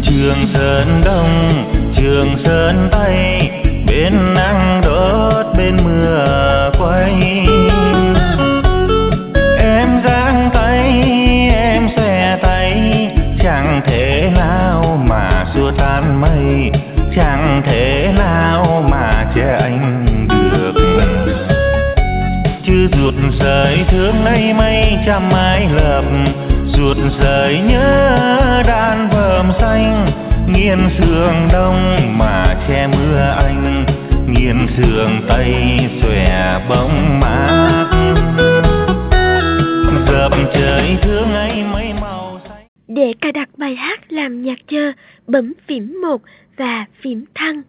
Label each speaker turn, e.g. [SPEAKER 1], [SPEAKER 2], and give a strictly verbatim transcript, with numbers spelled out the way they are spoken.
[SPEAKER 1] Trường Sơn Đông, Trường Sơn Tây, bên nắng đốt bên mưa quay. Em giang tay, em xòe tay, chẳng thể nào mà xua tan mây, chẳng thể nào mà che anh được. Chứ ruột sợi thương ấy mây trăm mái lợp, ruột sợi nhớ đàn vờm xanh, nghiền sương đông mà che mưa anh, nghiền sương tây xòe bóng mát. Dập trời thương ấy mấy màu xanh.
[SPEAKER 2] Để cài đặt bài hát làm nhạc chờ, bấm phím một và phím thăng.